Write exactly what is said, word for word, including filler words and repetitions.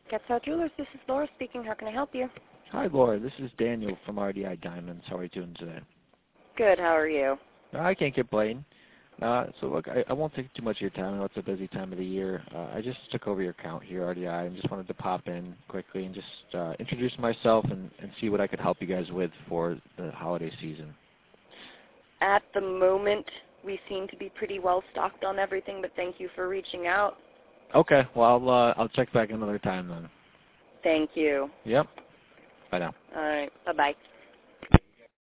Getzow Jewelers, this is Laura speaking. How can I help you? Hi, Laura. This is Daniel from R D I Diamonds. How are you doing today? Good. How are you? I can't complain. Uh, so, look, I, I won't take too much of your time. I know it's a busy time of the year. Uh, I just took over your account here, R D I, and just wanted to pop in quickly and just uh, introduce myself and, and see what I could help you guys with for the holiday season. At the moment, we seem to be pretty well stocked on everything, but thank you for reaching out. Okay. Well, I'll, uh, I'll check back another time then. Thank you. Yep. Bye now. All right. Bye-bye.